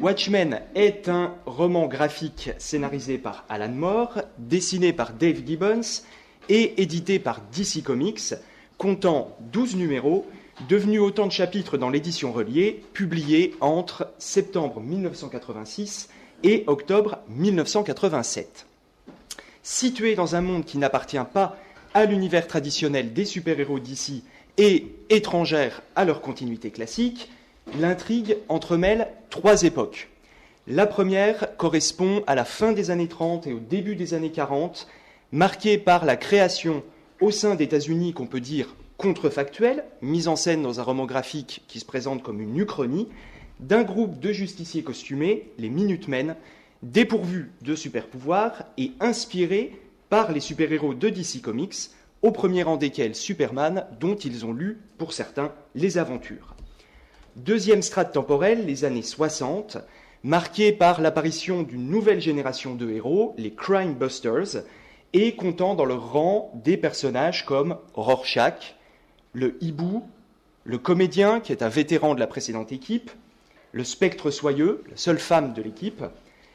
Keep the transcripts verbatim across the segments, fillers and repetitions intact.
Watchmen est un roman graphique scénarisé par Alan Moore, dessiné par Dave Gibbons et édité par D C Comics, comptant douze numéros, devenus autant de chapitres dans l'édition reliée, publiés entre septembre mille neuf cent quatre-vingt-six et octobre mille neuf cent quatre-vingt-sept. Situé dans un monde qui n'appartient pas à l'univers traditionnel des super-héros D C et étrangère à leur continuité classique, l'intrigue entremêle trois époques. La première correspond à la fin des années trente et au début des années quarante, marquée par la création au sein d'États-Unis qu'on peut dire contrefactuelle, mise en scène dans un roman graphique qui se présente comme une uchronie, d'un groupe de justiciers costumés, les Minutemen, dépourvus de super-pouvoirs et inspirés par les super-héros de D C Comics, au premier rang desquels Superman, dont ils ont lu, pour certains, les aventures. Deuxième strate temporelle, les années soixante, marquée par l'apparition d'une nouvelle génération de héros, les Crime Busters, et comptant dans leur rang des personnages comme Rorschach, le hibou, le comédien qui est un vétéran de la précédente équipe, le spectre soyeux, la seule femme de l'équipe,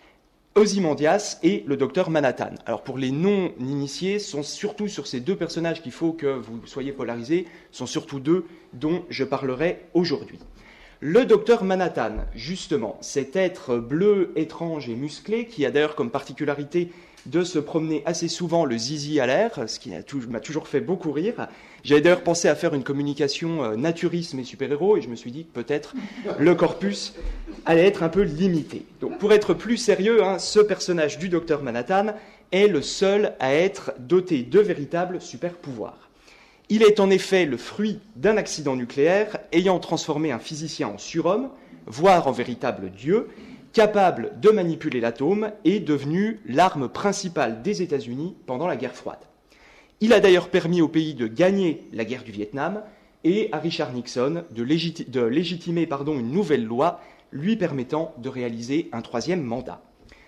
Ozymandias et le docteur Manhattan. Alors pour les non-initiés, sont surtout sur ces deux personnages qu'il faut que vous soyez polarisés, sont surtout deux dont je parlerai aujourd'hui. Le docteur Manhattan, justement, cet être bleu, étrange et musclé, qui a d'ailleurs comme particularité de se promener assez souvent le zizi à l'air, ce qui m'a toujours fait beaucoup rire. J'avais d'ailleurs pensé à faire une communication euh, naturisme et super-héros, et je me suis dit que peut-être le corpus allait être un peu limité. Donc pour être plus sérieux, hein, ce personnage du docteur Manhattan est le seul à être doté de véritables super-pouvoirs. Il est en effet le fruit d'un accident nucléaire ayant transformé un physicien en surhomme, voire en véritable dieu, capable de manipuler l'atome et devenu l'arme principale des États-Unis pendant la guerre froide. Il a d'ailleurs permis au pays de gagner la guerre du Vietnam et à Richard Nixon de, légiti- de légitimer pardon, une nouvelle loi lui permettant de réaliser un troisième mandat.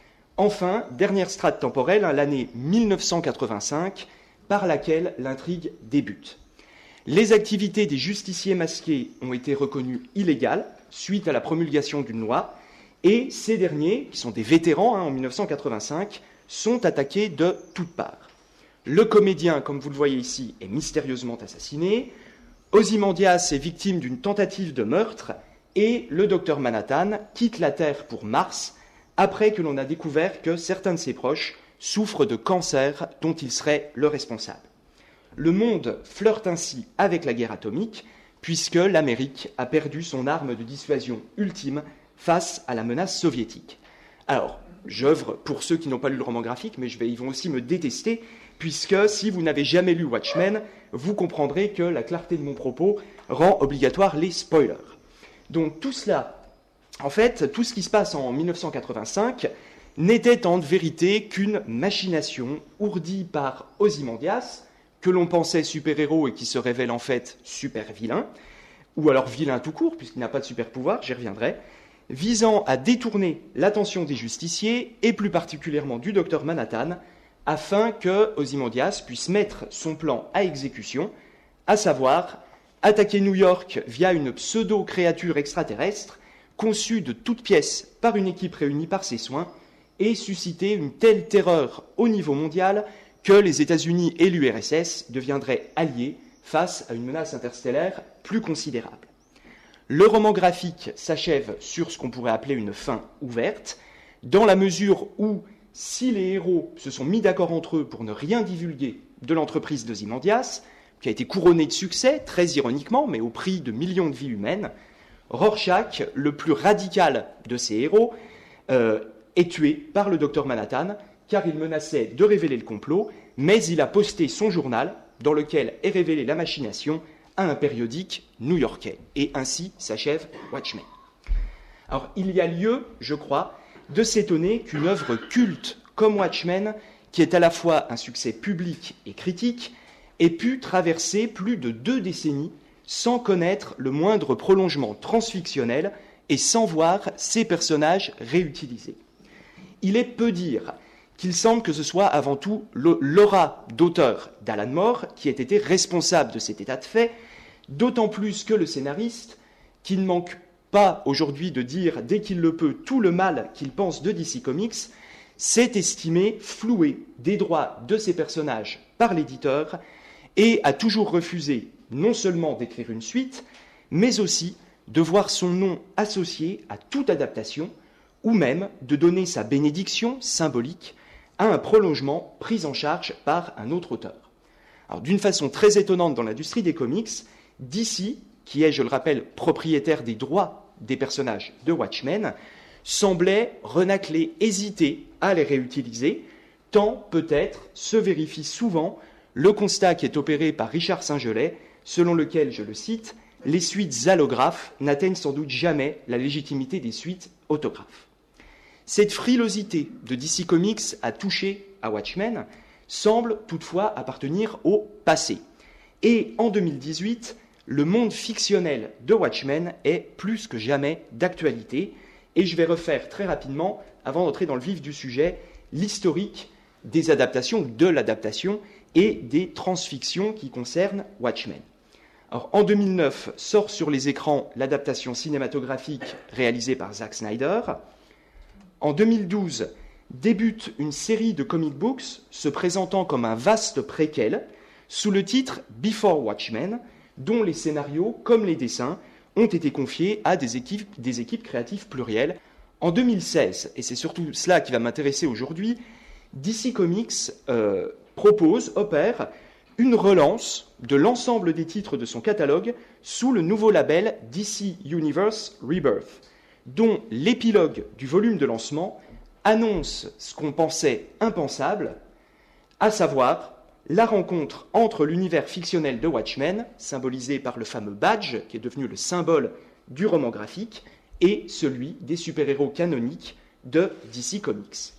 Enfin, dernière strate temporelle, l'année mille neuf cent quatre-vingt-cinq, par laquelle l'intrigue débute. Les activités des justiciers masqués ont été reconnues illégales suite à la promulgation d'une loi, et ces derniers, qui sont des vétérans hein, en mille neuf cent quatre-vingt-cinq, sont attaqués de toutes parts. Le comédien, comme vous le voyez ici, est mystérieusement assassiné, Ozymandias est victime d'une tentative de meurtre, et le docteur Manhattan quitte la Terre pour Mars, après que l'on a découvert que certains de ses proches souffre de cancer dont il serait le responsable. Le monde flirte ainsi avec la guerre atomique, puisque l'Amérique a perdu son arme de dissuasion ultime face à la menace soviétique. Alors, j'œuvre pour ceux qui n'ont pas lu le roman graphique, mais je vais, ils vont aussi me détester, puisque si vous n'avez jamais lu Watchmen, vous comprendrez que la clarté de mon propos rend obligatoire les spoilers. Donc tout cela, en fait, tout ce qui se passe en mille neuf cent quatre-vingt-cinq n'était en vérité qu'une machination ourdie par Ozymandias, que l'on pensait super-héros et qui se révèle en fait super-vilain, ou alors vilain tout court, puisqu'il n'a pas de super-pouvoir, j'y reviendrai, visant à détourner l'attention des justiciers, et plus particulièrement du docteur Manhattan, afin que Ozymandias puisse mettre son plan à exécution, à savoir attaquer New York via une pseudo-créature extraterrestre, conçue de toutes pièces par une équipe réunie par ses soins, et susciter une telle terreur au niveau mondial que les États-Unis et l'U R S S deviendraient alliés face à une menace interstellaire plus considérable. Le roman graphique s'achève sur ce qu'on pourrait appeler une fin ouverte, dans la mesure où, si les héros se sont mis d'accord entre eux pour ne rien divulguer de l'entreprise d'Ozymandias, qui a été couronnée de succès, très ironiquement, mais au prix de millions de vies humaines, Rorschach, le plus radical de ces héros, euh, est tué par le docteur Manhattan, car il menaçait de révéler le complot, mais il a posté son journal, dans lequel est révélée la machination, à un périodique new-yorkais. Et ainsi s'achève Watchmen. Alors, il y a lieu, je crois, de s'étonner qu'une œuvre culte comme Watchmen, qui est à la fois un succès public et critique, ait pu traverser plus de deux décennies sans connaître le moindre prolongement transfictionnel et sans voir ses personnages réutilisés. Il est peu dire qu'il semble que ce soit avant tout l'aura d'auteur d'Alan Moore qui ait été responsable de cet état de fait, d'autant plus que le scénariste, qui ne manque pas aujourd'hui de dire, dès qu'il le peut, tout le mal qu'il pense de D C Comics, c'est estimer flouer des droits de ces personnages par l'éditeur et a toujours refusé non seulement d'écrire une suite, mais aussi de voir son nom associé à toute adaptation ou même de donner sa bénédiction symbolique à un prolongement pris en charge par un autre auteur. Alors, d'une façon très étonnante dans l'industrie des comics, D C, qui est, je le rappelle, propriétaire des droits des personnages de Watchmen, semblait renâcler, hésiter à les réutiliser, tant peut-être se vérifie souvent le constat qui est opéré par Richard Saint-Gelais, selon lequel, je le cite, « les suites allographes n'atteignent sans doute jamais la légitimité des suites autographes ». Cette frilosité de D C Comics à toucher à Watchmen semble toutefois appartenir au passé. Et en deux mille dix-huit, le monde fictionnel de Watchmen est plus que jamais d'actualité. Et je vais refaire très rapidement, avant d'entrer dans le vif du sujet, l'historique des adaptations, de l'adaptation et des transfictions qui concernent Watchmen. Alors, en deux mille neuf, sort sur les écrans l'adaptation cinématographique réalisée par Zack Snyder. En deux mille douze, débute une série de comic books se présentant comme un vaste préquel sous le titre Before Watchmen, dont les scénarios, comme les dessins, ont été confiés à des équipes, des équipes créatives plurielles. En deux mille seize, et c'est surtout cela qui va m'intéresser aujourd'hui, D C Comics euh, propose, opère, une relance de l'ensemble des titres de son catalogue sous le nouveau label D C Universe Rebirth, dont l'épilogue du volume de lancement annonce ce qu'on pensait impensable, à savoir la rencontre entre l'univers fictionnel de Watchmen, symbolisé par le fameux badge, qui est devenu le symbole du roman graphique, et celui des super-héros canoniques de D C Comics.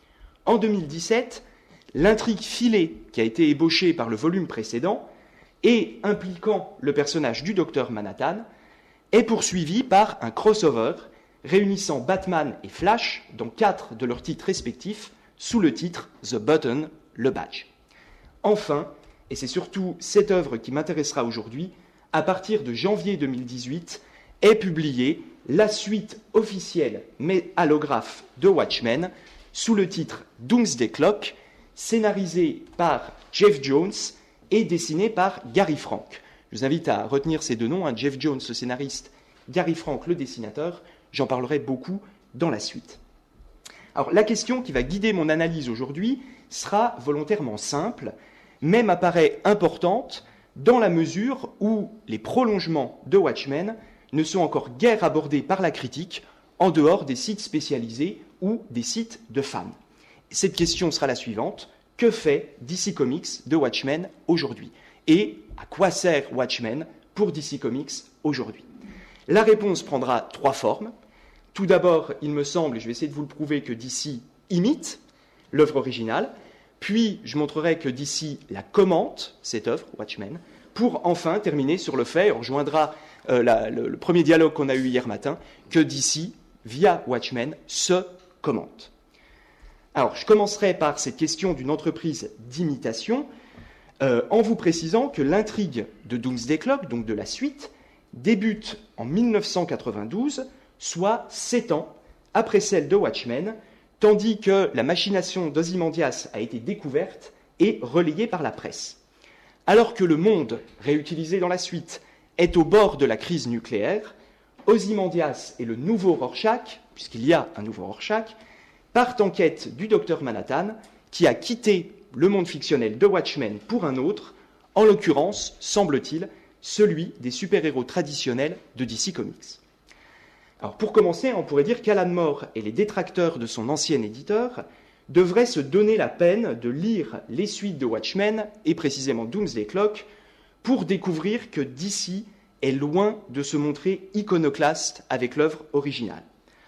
En deux mille dix-sept, l'intrigue filée qui a été ébauchée par le volume précédent et impliquant le personnage du docteur Manhattan est poursuivie par un crossover réunissant Batman et Flash dans quatre de leurs titres respectifs sous le titre The Button, le badge. Enfin, et c'est surtout cette œuvre qui m'intéressera aujourd'hui, à partir de janvier deux mille dix-huit, est publiée la suite officielle mais allographe de Watchmen sous le titre Doomsday Clock, scénarisé par Jeff Jones et dessiné par Gary Frank. Je vous invite à retenir ces deux noms, hein, Jeff Jones, le scénariste, Gary Frank, le dessinateur. J'en parlerai beaucoup dans la suite. Alors, la question qui va guider mon analyse aujourd'hui sera volontairement simple, mais m'apparaît importante dans la mesure où les prolongements de Watchmen ne sont encore guère abordés par la critique en dehors des sites spécialisés ou des sites de fans. Cette question sera la suivante. Que fait D C Comics de Watchmen aujourd'hui? Et à quoi sert Watchmen pour D C Comics aujourd'hui? La réponse prendra trois formes. Tout d'abord, il me semble, et je vais essayer de vous le prouver, que D C imite l'œuvre originale. Puis, je montrerai que D C la commente, cette œuvre, Watchmen, pour enfin terminer sur le fait, on rejoindra euh, la, le, le premier dialogue qu'on a eu hier matin, que D C, via Watchmen, se commente. Alors, je commencerai par cette question d'une entreprise d'imitation, euh, en vous précisant que l'intrigue de Doomsday Clock, donc de la suite, débute en mille neuf cent quatre-vingt-douze, soit sept ans après celle de Watchmen, tandis que la machination d'Ozymandias a été découverte et relayée par la presse. Alors que le monde, réutilisé dans la suite, est au bord de la crise nucléaire, Ozymandias et le nouveau Rorschach, puisqu'il y a un nouveau Rorschach, partent en quête du docteur Manhattan, qui a quitté le monde fictionnel de Watchmen pour un autre, en l'occurrence, semble-t-il, celui des super-héros traditionnels de D C Comics. Alors, pour commencer, on pourrait dire qu'Alan Moore et les détracteurs de son ancien éditeur devraient se donner la peine de lire les suites de Watchmen, et précisément Doomsday Clock, pour découvrir que D C est loin de se montrer iconoclaste avec l'œuvre originale.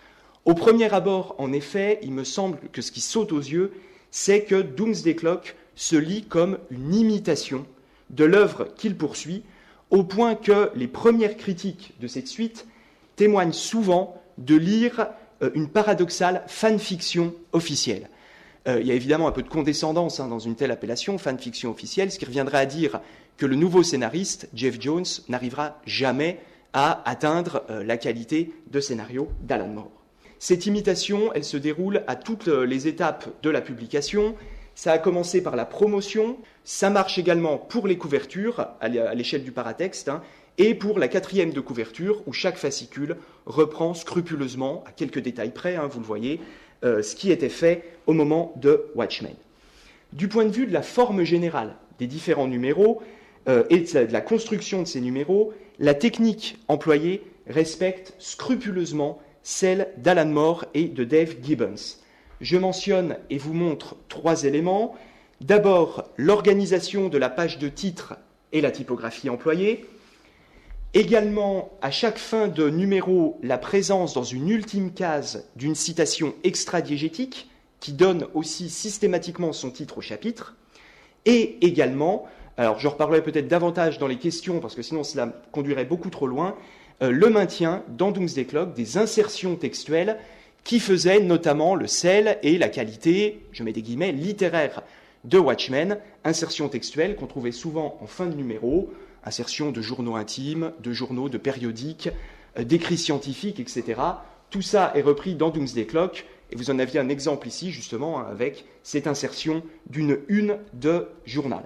Au premier abord, en effet, il me semble que ce qui saute aux yeux, c'est que Doomsday Clock se lit comme une imitation de l'œuvre qu'il poursuit, au point que les premières critiques de cette suite témoignent souvent de lire euh, une paradoxale fanfiction officielle. Euh, il y a évidemment un peu de condescendance hein, dans une telle appellation, fanfiction officielle, ce qui reviendrait à dire que le nouveau scénariste, Jeff Jones, n'arrivera jamais à atteindre euh, la qualité de scénario d'Alan Moore. Cette imitation, elle se déroule à toutes les étapes de la publication. Ça a commencé par la promotion, ça marche également pour les couvertures, à l'échelle du paratexte, hein, et pour la quatrième de couverture, où chaque fascicule reprend scrupuleusement, à quelques détails près, hein, vous le voyez, euh, ce qui était fait au moment de Watchmen. Du point de vue de la forme générale des différents numéros euh, et de la construction de ces numéros, la technique employée respecte scrupuleusement celle d'Alan Moore et de Dave Gibbons. Je mentionne et vous montre trois éléments. D'abord, l'organisation de la page de titre et la typographie employée. Également, à chaque fin de numéro, la présence dans une ultime case d'une citation extradiégétique qui donne aussi systématiquement son titre au chapitre. Et également, alors je reparlerai peut-être davantage dans les questions parce que sinon cela conduirait beaucoup trop loin, euh, le maintien dans Doomsday Clock des insertions textuelles qui faisaient notamment le sel et la qualité, je mets des guillemets, littéraire de Watchmen, insertions textuelles qu'on trouvait souvent en fin de numéro, insertion de journaux intimes, de journaux, de périodiques, euh, d'écrits scientifiques, et cetera. Tout ça est repris dans Doomsday Clock, et vous en aviez un exemple ici, justement, hein, avec cette insertion d'une une de journal.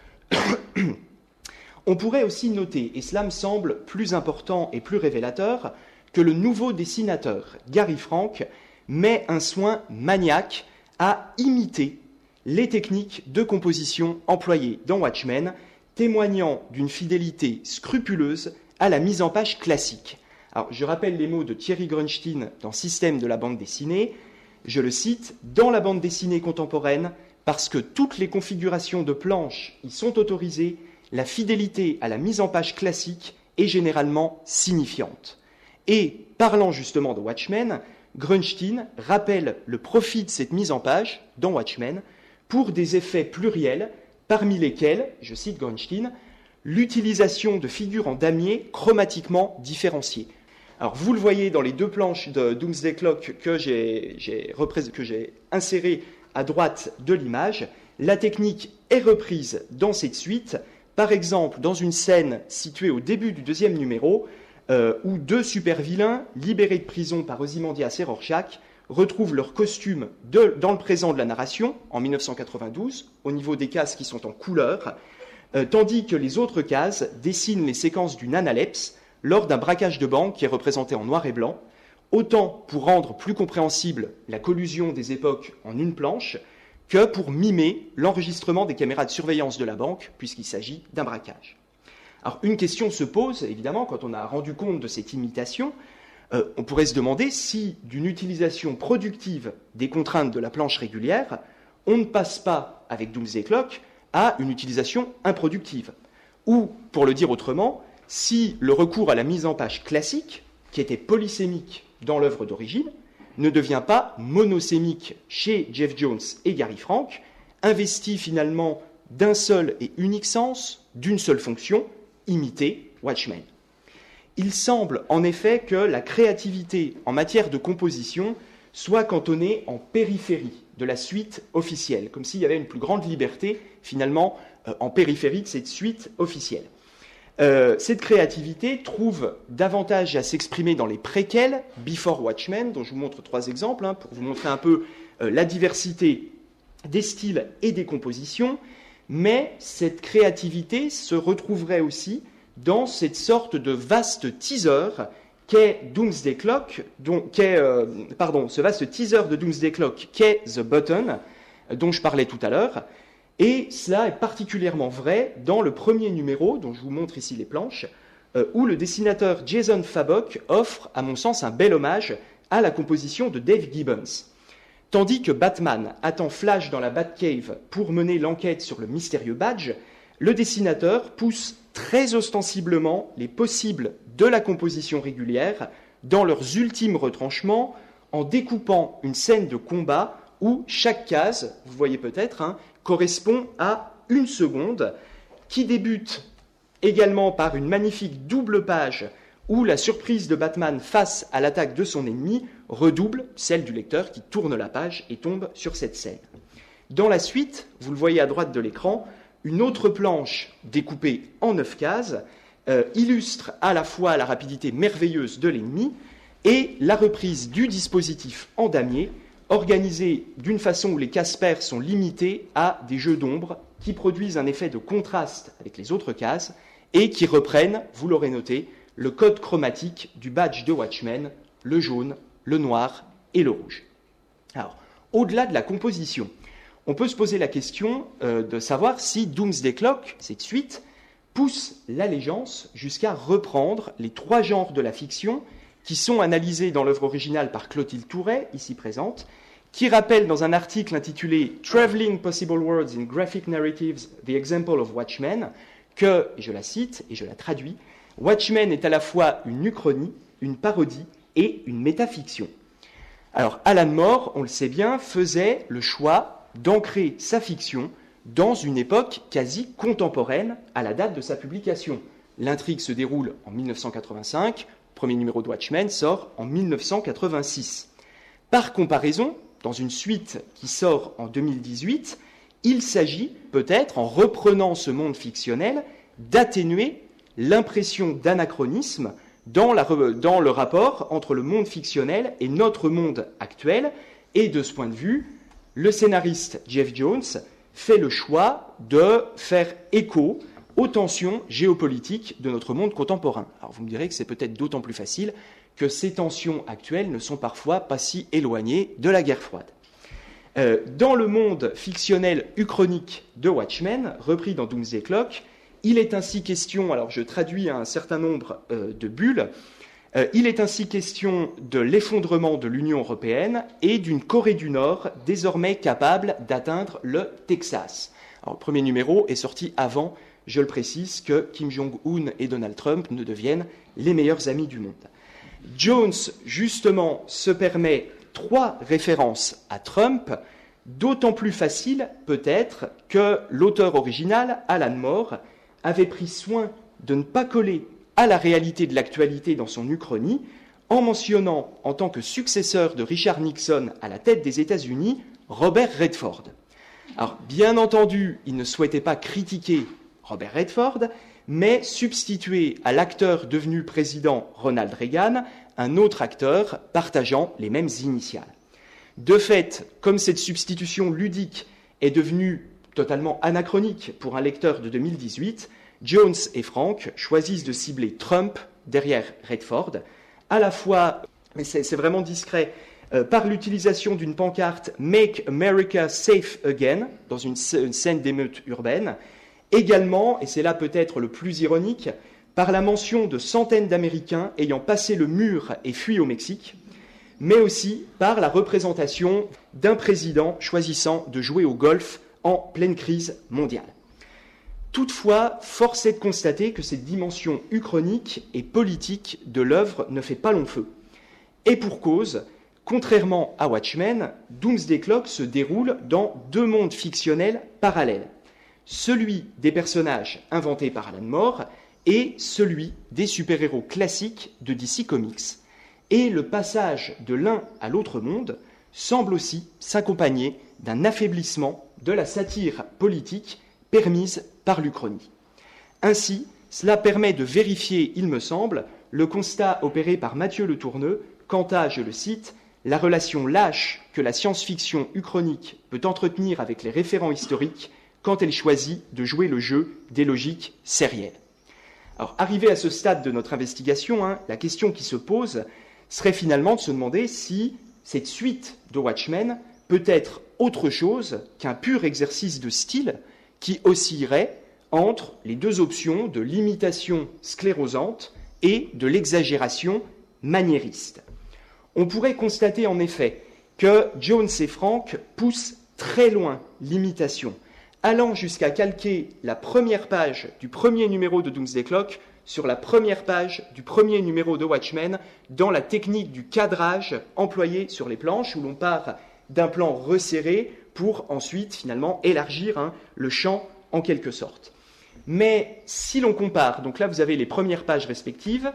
On pourrait aussi noter, et cela me semble plus important et plus révélateur, que le nouveau dessinateur, Gary Frank, met un soin maniaque à imiter les techniques de composition employées dans Watchmen, témoignant d'une fidélité scrupuleuse à la mise en page classique. Alors, je rappelle les mots de Thierry Grunstein dans Système de la bande dessinée. Je le cite, « Dans la bande dessinée contemporaine, parce que toutes les configurations de planches y sont autorisées, la fidélité à la mise en page classique est généralement signifiante. » Et, parlant justement de Watchmen, Grunstein rappelle le profit de cette mise en page, dans Watchmen, pour des effets pluriels, parmi lesquels, je cite Grunstein, l'utilisation de figures en damier chromatiquement différenciées. Alors, vous le voyez dans les deux planches de Doomsday Clock que j'ai, j'ai, représ- que j'ai insérées à droite de l'image, la technique est reprise dans cette suite, par exemple dans une scène située au début du deuxième numéro, euh, où deux super-vilains, libérés de prison par Ozymandias et Rorschach, retrouvent leur costume de, dans le présent de la narration, en mille neuf cent quatre-vingt-douze, au niveau des cases qui sont en couleur, euh, tandis que les autres cases dessinent les séquences d'une analepse lors d'un braquage de banque qui est représenté en noir et blanc, autant pour rendre plus compréhensible la collusion des époques en une planche, que pour mimer l'enregistrement des caméras de surveillance de la banque, puisqu'il s'agit d'un braquage. Alors, une question se pose, évidemment, quand on a rendu compte de cette imitation, euh, on pourrait se demander si, d'une utilisation productive des contraintes de la planche régulière, on ne passe pas, avec Doomsday Clock, à une utilisation improductive. Ou, pour le dire autrement, si le recours à la mise en page classique, qui était polysémique dans l'œuvre d'origine, ne devient pas monosémique chez Geoff Jones et Gary Frank, investi finalement d'un seul et unique sens, d'une seule fonction, imiter Watchmen. Il semble en effet que la créativité en matière de composition soit cantonnée en périphérie de la suite officielle, comme s'il y avait une plus grande liberté finalement euh, en périphérie de cette suite officielle. Euh, cette créativité trouve davantage à s'exprimer dans les préquels, Before Watchmen, dont je vous montre trois exemples, hein, pour vous montrer un peu euh, la diversité des styles et des compositions, mais cette créativité se retrouverait aussi dans cette sorte de vaste teaser qu'est Doomsday Clock, dont, qu'est, euh, pardon, ce vaste teaser de Doomsday Clock qu'est The Button, dont je parlais tout à l'heure. Et cela est particulièrement vrai dans le premier numéro, dont je vous montre ici les planches, euh, où le dessinateur Jason Fabok offre, à mon sens, un bel hommage à la composition de Dave Gibbons. Tandis que Batman attend Flash dans la Batcave pour mener l'enquête sur le mystérieux badge, le dessinateur pousse très ostensiblement les possibles de la composition régulière dans leurs ultimes retranchements en découpant une scène de combat où chaque case, vous voyez peut-être, hein, correspond à une seconde, qui débute également par une magnifique double page où la surprise de Batman face à l'attaque de son ennemi redouble celle du lecteur qui tourne la page et tombe sur cette scène. Dans la suite, vous le voyez à droite de l'écran, une autre planche découpée en neuf cases euh, illustre à la fois la rapidité merveilleuse de l'ennemi et la reprise du dispositif en damier, organisé d'une façon où les cases paires sont limitées à des jeux d'ombre qui produisent un effet de contraste avec les autres cases et qui reprennent, vous l'aurez noté, le code chromatique du badge de Watchmen, le jaune, le noir et le rouge. Alors, au-delà de la composition, on peut se poser la question euh, de savoir si Doomsday Clock, cette suite, pousse l'allégeance jusqu'à reprendre les trois genres de la fiction qui sont analysés dans l'œuvre originale par Clotilde Touret, ici présente, qui rappelle dans un article intitulé « Traveling Possible Worlds in Graphic Narratives, The Example of Watchmen » que, et je la cite et je la traduis, « Watchmen est à la fois une uchronie, une parodie et une métafiction ». Alors, Alan Moore, on le sait bien, faisait le choix d'ancrer sa fiction dans une époque quasi contemporaine à la date de sa publication. L'intrigue se déroule en mille neuf cent quatre-vingt-cinq, le premier numéro de Watchmen sort en mille neuf cent quatre-vingt-six. Par comparaison, dans une suite qui sort en deux mille dix-huit, il s'agit peut-être, en reprenant ce monde fictionnel, d'atténuer l'impression d'anachronisme dans, la, dans le rapport entre le monde fictionnel et notre monde actuel. Et de ce point de vue, le scénariste Jeff Jones fait le choix de faire écho aux tensions géopolitiques de notre monde contemporain. Alors vous me direz que c'est peut-être d'autant plus facile que ces tensions actuelles ne sont parfois pas si éloignées de la guerre froide. Euh, dans le monde fictionnel uchronique de Watchmen, repris dans Doomsday Clock, il est ainsi question, alors je traduis un certain nombre euh, de bulles, euh, il est ainsi question de l'effondrement de l'Union européenne et d'une Corée du Nord désormais capable d'atteindre le Texas. Alors, le premier numéro est sorti avant, je le précise, que Kim Jong-un et Donald Trump ne deviennent les meilleurs amis du monde. Jones, justement, se permet trois références à Trump, d'autant plus faciles, peut-être, que l'auteur original, Alan Moore, avait pris soin de ne pas coller à la réalité de l'actualité dans son uchronie, en mentionnant, en tant que successeur de Richard Nixon à la tête des États-Unis, Robert Redford. Alors, bien entendu, il ne souhaitait pas critiquer Robert Redford, mais substituer à l'acteur devenu président Ronald Reagan un autre acteur partageant les mêmes initiales. De fait, comme cette substitution ludique est devenue totalement anachronique pour un lecteur de deux mille dix-huit, Jones et Frank choisissent de cibler Trump derrière Redford, à la fois, mais c'est, c'est vraiment discret, euh, par l'utilisation d'une pancarte « Make America Safe Again » dans une, une scène d'émeute urbaine, également, et c'est là peut-être le plus ironique, par la mention de centaines d'Américains ayant passé le mur et fui au Mexique, mais aussi par la représentation d'un président choisissant de jouer au golf en pleine crise mondiale. Toutefois, force est de constater que cette dimension uchronique et politique de l'œuvre ne fait pas long feu. Et pour cause, contrairement à Watchmen, Doomsday Clock se déroule dans deux mondes fictionnels parallèles. Celui des personnages inventés par Alan Moore et celui des super-héros classiques de D C Comics. Et le passage de l'un à l'autre monde semble aussi s'accompagner d'un affaiblissement de la satire politique permise par l'Uchronie. Ainsi, cela permet de vérifier, il me semble, le constat opéré par Mathieu Le Tourneux quant à, je le cite, la relation lâche que la science-fiction uchronique peut entretenir avec les référents historiques quand elle choisit de jouer le jeu des logiques sérielles. Alors, arrivé à ce stade de notre investigation, hein, la question qui se pose serait finalement de se demander si cette suite de Watchmen peut être autre chose qu'un pur exercice de style qui oscillerait entre les deux options de l'imitation sclérosante et de l'exagération maniériste. On pourrait constater en effet que Jones et Frank poussent très loin l'imitation, allant jusqu'à calquer la première page du premier numéro de Doomsday Clock sur la première page du premier numéro de Watchmen dans la technique du cadrage employé sur les planches, où l'on part d'un plan resserré pour ensuite finalement élargir hein, le champ en quelque sorte. Mais si l'on compare, donc là vous avez les premières pages respectives,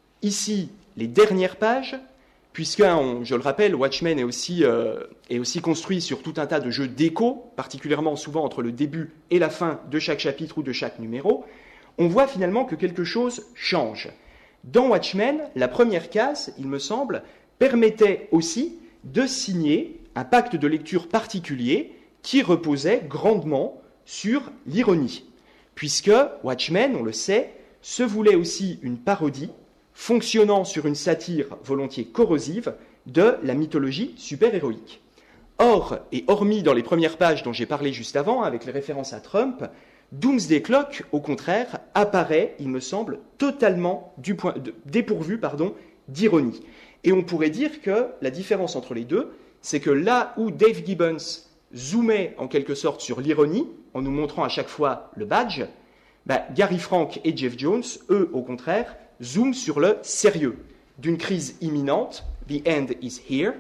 ici les dernières pages, puisque, hein, je le rappelle, Watchmen est aussi, euh, est aussi construit sur tout un tas de jeux d'écho, particulièrement souvent entre le début et la fin de chaque chapitre ou de chaque numéro, on voit finalement que quelque chose change. Dans Watchmen, la première case, il me semble, permettait aussi de signer un pacte de lecture particulier qui reposait grandement sur l'ironie, puisque Watchmen, on le sait, se voulait aussi une parodie fonctionnant sur une satire volontiers corrosive de la mythologie super-héroïque. Or, et hormis dans les premières pages dont j'ai parlé juste avant, avec les références à Trump, Doomsday Clock, au contraire, apparaît, il me semble, totalement du point de, dépourvu pardon, d'ironie. Et on pourrait dire que la différence entre les deux, c'est que là où Dave Gibbons zoomait en quelque sorte sur l'ironie, en nous montrant à chaque fois le badge, bah, Gary Frank et Jeff Jones, eux, au contraire, zooment sur le sérieux d'une crise imminente, The End is Here,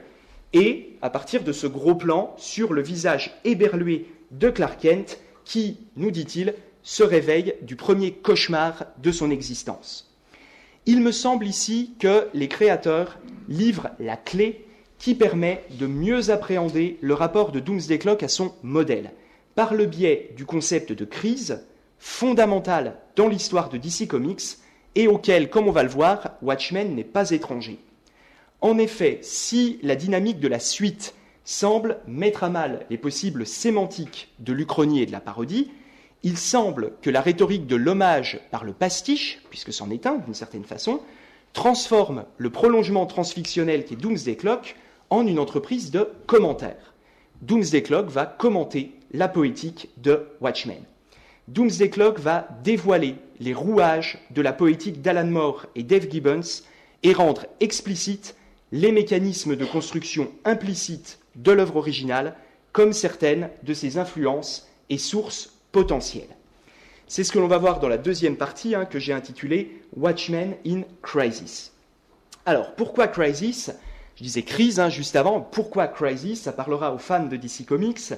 et à partir de ce gros plan sur le visage éberlué de Clark Kent, qui, nous dit-il, se réveille du premier cauchemar de son existence. Il me semble ici que les créateurs livrent la clé qui permet de mieux appréhender le rapport de Doomsday Clock à son modèle, par le biais du concept de crise, fondamental dans l'histoire de D C Comics, et auquel, comme on va le voir, Watchmen n'est pas étranger. En effet, si la dynamique de la suite semble mettre à mal les possibles sémantiques de l'Uchronie et de la parodie, il semble que la rhétorique de l'hommage par le pastiche, puisque c'en est un d'une certaine façon, transforme le prolongement transfictionnel qu'est Doomsday Clock en une entreprise de commentaire. Doomsday Clock va commenter la poétique de Watchmen. Doomsday Clock va dévoiler les rouages de la poétique d'Alan Moore et Dave Gibbons et rendre explicites les mécanismes de construction implicites de l'œuvre originale comme certaines de ses influences et sources potentielles. C'est ce que l'on va voir dans la deuxième partie hein, que j'ai intitulée Watchmen in Crisis. Alors, pourquoi Crisis ? Je disais crise hein, juste avant. Pourquoi Crisis ? Ça parlera aux fans de D C Comics.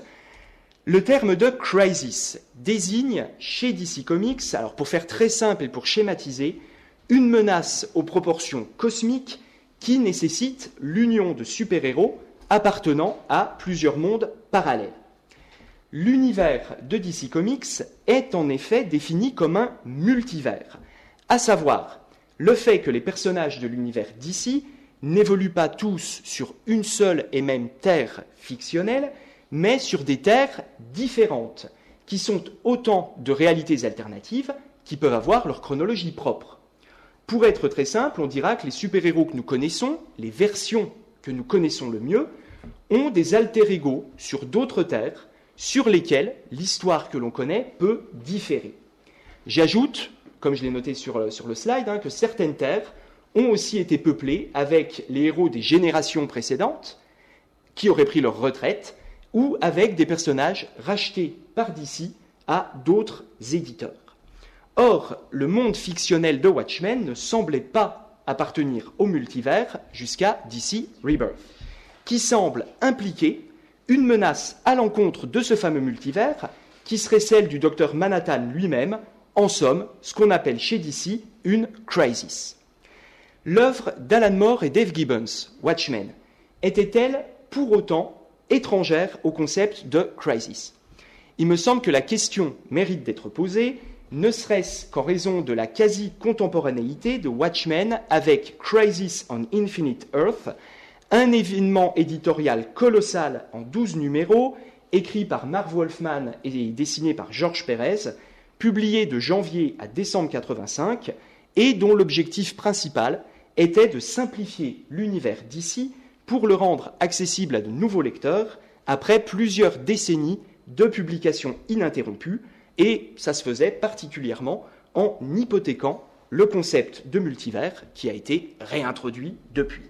Le terme de crisis désigne chez D C Comics, alors pour faire très simple et pour schématiser, une menace aux proportions cosmiques qui nécessite l'union de super-héros appartenant à plusieurs mondes parallèles. L'univers de D C Comics est en effet défini comme un multivers, à savoir le fait que les personnages de l'univers D C n'évoluent pas tous sur une seule et même terre fictionnelle, mais sur des terres différentes, qui sont autant de réalités alternatives qui peuvent avoir leur chronologie propre. Pour être très simple, on dira que les super-héros que nous connaissons, les versions que nous connaissons le mieux, ont des alter-ego sur d'autres terres sur lesquelles l'histoire que l'on connaît peut différer. J'ajoute, comme je l'ai noté sur, sur le slide, hein, que certaines terres ont aussi été peuplées avec les héros des générations précédentes qui auraient pris leur retraite ou avec des personnages rachetés par D C à d'autres éditeurs. Or, le monde fictionnel de Watchmen ne semblait pas appartenir au multivers jusqu'à D C Rebirth, qui semble impliquer une menace à l'encontre de ce fameux multivers, qui serait celle du docteur Manhattan lui-même, en somme, ce qu'on appelle chez D C une crisis. L'œuvre d'Alan Moore et Dave Gibbons, Watchmen, était-elle pour autant étrangère au concept de crisis ? Il me semble que la question mérite d'être posée, ne serait-ce qu'en raison de la quasi-contemporanéité de Watchmen avec Crisis on Infinite Earth, un événement éditorial colossal en douze numéros, écrit par Marv Wolfman et dessiné par George Pérez, publié de janvier à décembre quatre-vingt-cinq, et dont l'objectif principal était de simplifier l'univers D C pour le rendre accessible à de nouveaux lecteurs après plusieurs décennies de publications ininterrompues, et ça se faisait particulièrement en hypothéquant le concept de multivers qui a été réintroduit depuis.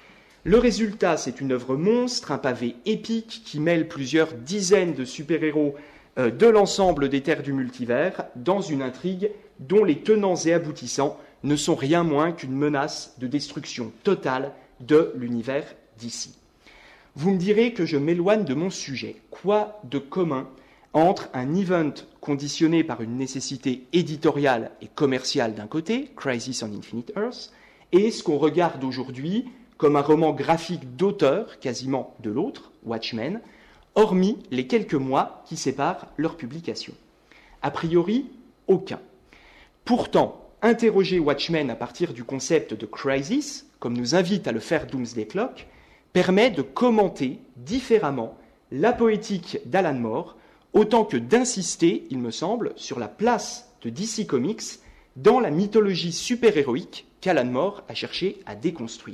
Le résultat, c'est une œuvre monstre, un pavé épique qui mêle plusieurs dizaines de super-héros euh, de l'ensemble des terres du multivers dans une intrigue dont les tenants et aboutissants ne sont rien moins qu'une menace de destruction totale de l'univers D C. Vous me direz que je m'éloigne de mon sujet. Quoi de commun entre un event conditionné par une nécessité éditoriale et commerciale d'un côté, Crisis on Infinite Earth, et ce qu'on regarde aujourd'hui comme un roman graphique d'auteur, quasiment de l'autre, Watchmen, hormis les quelques mois qui séparent leur publication ? A priori, aucun. Pourtant, interroger Watchmen à partir du concept de crisis, comme nous invite à le faire Doomsday Clock, permet de commenter différemment la poétique d'Alan Moore, autant que d'insister, il me semble, sur la place de D C Comics dans la mythologie super-héroïque qu'Alan Moore a cherché à déconstruire.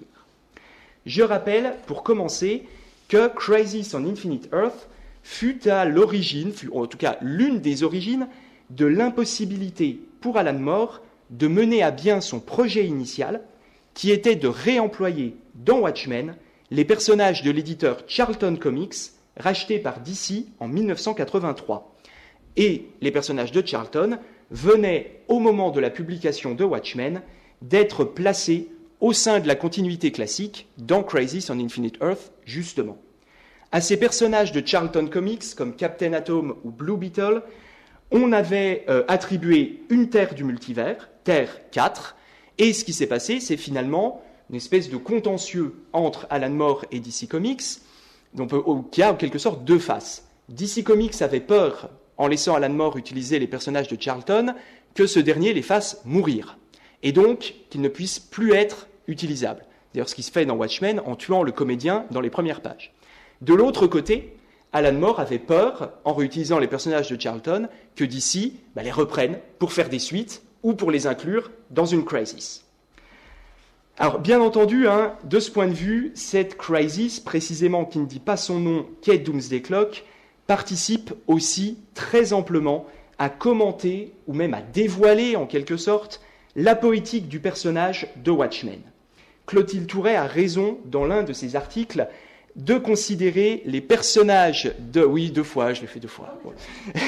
Je rappelle, pour commencer, que Crisis on Infinite Earth fut à l'origine, fut en tout cas l'une des origines, de l'impossibilité pour Alan Moore de mener à bien son projet initial, qui était de réemployer dans Watchmen les personnages de l'éditeur Charlton Comics, racheté par D C en mille neuf cent quatre-vingt-trois. Et les personnages de Charlton venaient, au moment de la publication de Watchmen, d'être placés au sein de la continuité classique dans Crisis on Infinite Earth, justement. À ces personnages de Charlton Comics, comme Captain Atom ou Blue Beetle, on avait euh, attribué une Terre du multivers, Terre quatre, et ce qui s'est passé, c'est finalement une espèce de contentieux entre Alan Moore et D C Comics, donc, qui a en quelque sorte deux faces. D C Comics avait peur, en laissant Alan Moore utiliser les personnages de Charlton, que ce dernier les fasse mourir, et donc qu'ils ne puissent plus être utilisables. D'ailleurs, ce qui se fait dans Watchmen en tuant le comédien dans les premières pages. De l'autre côté, Alan Moore avait peur, en réutilisant les personnages de Charlton, que D C bah, les reprenne pour faire des suites ou pour les inclure dans une crisis. Alors, bien entendu, hein, de ce point de vue, cette crisis, précisément qui ne dit pas son nom, qu'est Doomsday Clock, participe aussi très amplement à commenter, ou même à dévoiler en quelque sorte, la poétique du personnage de Watchmen. Clotilde Touret a raison, dans l'un de ses articles, de considérer les personnages de... Oui, deux fois, je l'ai fait deux fois. Ouais.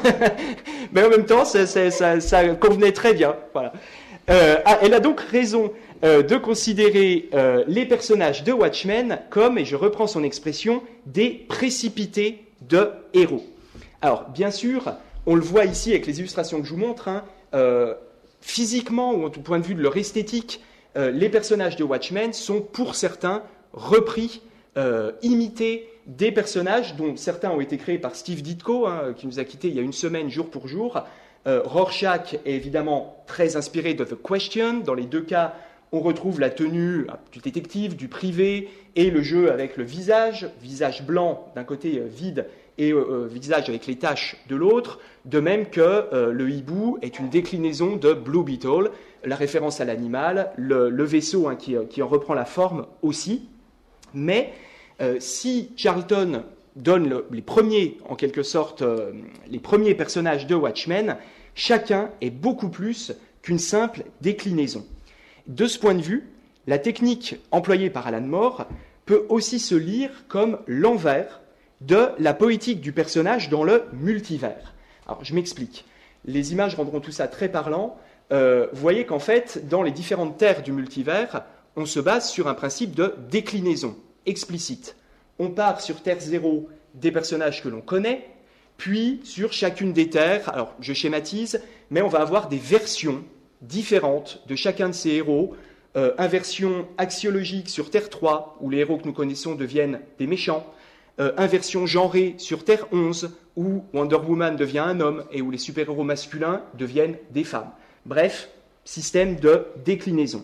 Mais en même temps, ça, ça, ça, ça convenait très bien. Voilà. Euh, elle a donc raison euh, de considérer euh, les personnages de Watchmen comme, et je reprends son expression, des précipités de héros. Alors, bien sûr, on le voit ici avec les illustrations que je vous montre, hein, euh, physiquement, ou du point de vue de leur esthétique, euh, les personnages de Watchmen sont, pour certains, repris, euh, imités des personnages dont certains ont été créés par Steve Ditko, hein, qui nous a quittés il y a une semaine, jour pour jour. Euh, Rorschach est évidemment très inspiré de The Question. Dans les deux cas, on retrouve la tenue du détective, du privé, et le jeu avec le visage, visage blanc d'un côté euh, vide et euh, visage avec les taches de l'autre, de même que euh, le hibou est une déclinaison de Blue Beetle, la référence à l'animal, le, le vaisseau hein, qui, qui en reprend la forme aussi. Mais euh, si Charlton donne le, les premiers, en quelque sorte, euh, les premiers personnages de Watchmen, chacun est beaucoup plus qu'une simple déclinaison. De ce point de vue, la technique employée par Alan Moore peut aussi se lire comme l'envers de la poétique du personnage dans le multivers. Alors, je m'explique. Les images rendront tout ça très parlant. Euh, vous voyez qu'en fait, dans les différentes terres du multivers, on se base sur un principe de déclinaison explicite. On part sur Terre zéro des personnages que l'on connaît, puis sur chacune des terres, alors je schématise, mais on va avoir des versions différentes de chacun de ces héros, euh, inversion axiologique sur Terre trois, où les héros que nous connaissons deviennent des méchants, euh, inversion genrée sur Terre onze, où Wonder Woman devient un homme et où les super-héros masculins deviennent des femmes. Bref, système de déclinaison.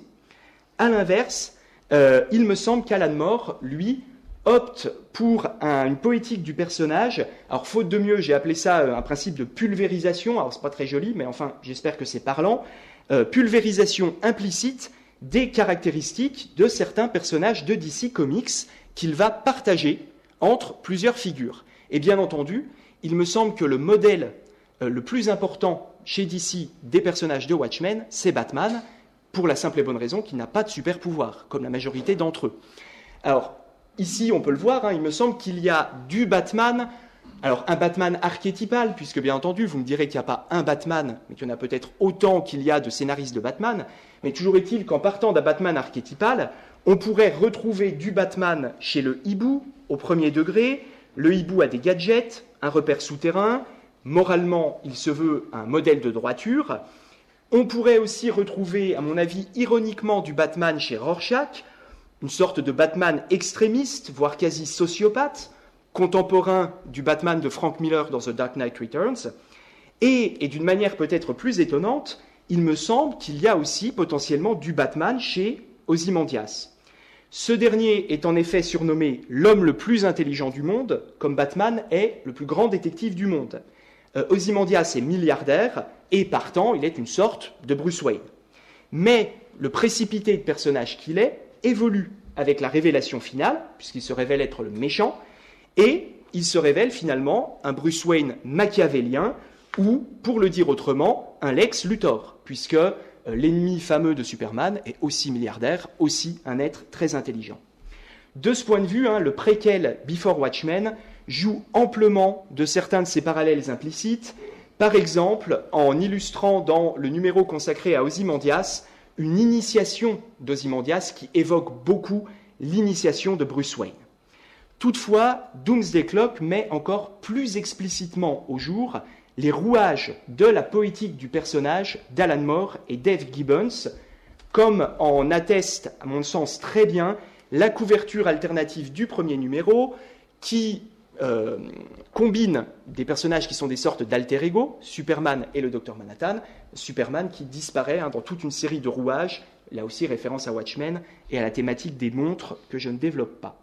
À l'inverse, euh, il me semble qu'Alan Moore, lui, opte pour un, une poétique du personnage. Alors, faute de mieux, j'ai appelé ça un principe de pulvérisation. Alors, c'est pas très joli, mais enfin, j'espère que c'est parlant. Euh, pulvérisation implicite des caractéristiques de certains personnages de D C Comics qu'il va partager entre plusieurs figures. Et bien entendu, il me semble que le modèle euh, le plus important chez D C des personnages de Watchmen, c'est Batman, pour la simple et bonne raison qu'il n'a pas de super pouvoir, comme la majorité d'entre eux. Alors, ici, on peut le voir, hein, il me semble qu'il y a du Batman, alors un Batman archétypal, puisque bien entendu, vous me direz qu'il n'y a pas un Batman, mais qu'il y en a peut-être autant qu'il y a de scénaristes de Batman, mais toujours est-il qu'en partant d'un Batman archétypal, on pourrait retrouver du Batman chez le hibou, au premier degré. Le hibou a des gadgets, un repère souterrain, moralement, il se veut un modèle de droiture. On pourrait aussi retrouver, à mon avis, ironiquement, du Batman chez Rorschach, une sorte de Batman extrémiste, voire quasi sociopathe, contemporain du Batman de Frank Miller dans The Dark Knight Returns, et, et d'une manière peut-être plus étonnante, il me semble qu'il y a aussi potentiellement du Batman chez Ozymandias. Ce dernier est en effet surnommé l'homme le plus intelligent du monde, comme Batman est le plus grand détective du monde. Euh, Ozymandias est milliardaire, et partant, il est une sorte de Bruce Wayne. Mais le précipité de personnage qu'il est évolue avec la révélation finale, puisqu'il se révèle être le méchant, et il se révèle finalement un Bruce Wayne machiavélien, ou, pour le dire autrement, un Lex Luthor, puisque euh, l'ennemi fameux de Superman est aussi milliardaire, aussi un être très intelligent. De ce point de vue, hein, le préquel Before Watchmen joue amplement de certains de ces parallèles implicites, par exemple en illustrant dans le numéro consacré à Ozymandias une initiation d'Ozymandias qui évoque beaucoup l'initiation de Bruce Wayne. Toutefois, Doomsday Clock met encore plus explicitement au jour les rouages de la poétique du personnage d'Alan Moore et Dave Gibbons, comme en atteste, à mon sens très bien, la couverture alternative du premier numéro, qui euh, combine des personnages qui sont des sortes d'alter ego, Superman et le Docteur Manhattan, Superman qui disparaît hein, dans toute une série de rouages, là aussi référence à Watchmen et à la thématique des montres que je ne développe pas.